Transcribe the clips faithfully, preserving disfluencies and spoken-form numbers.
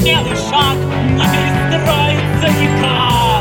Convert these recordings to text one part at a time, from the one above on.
смелый шаг не перестроится никак.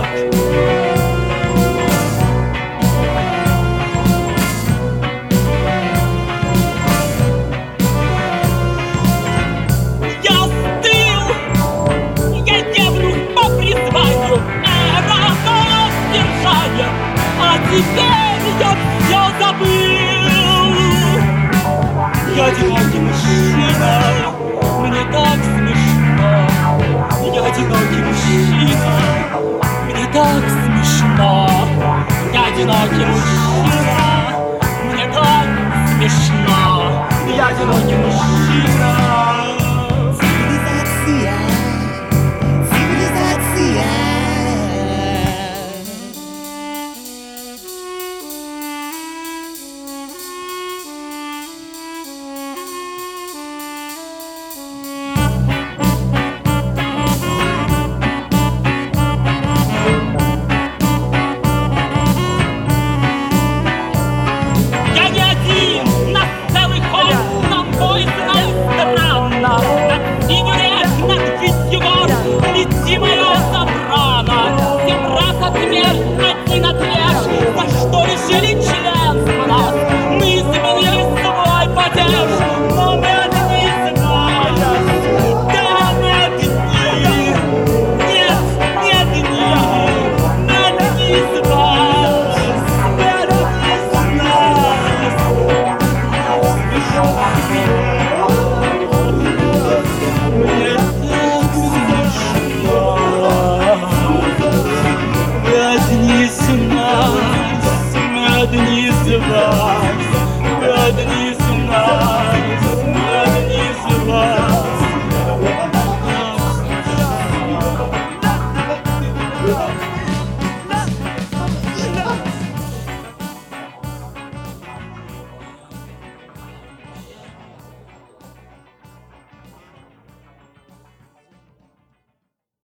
Я остыл, я гибну по призванию, эра держания, а теперь я все забыл. Я одинокий мужчина, мне так смешно. Я одинокий мужчина, мне так смешно. Я одинокий мужчина, мне так смешно. Я одинокий мужчина.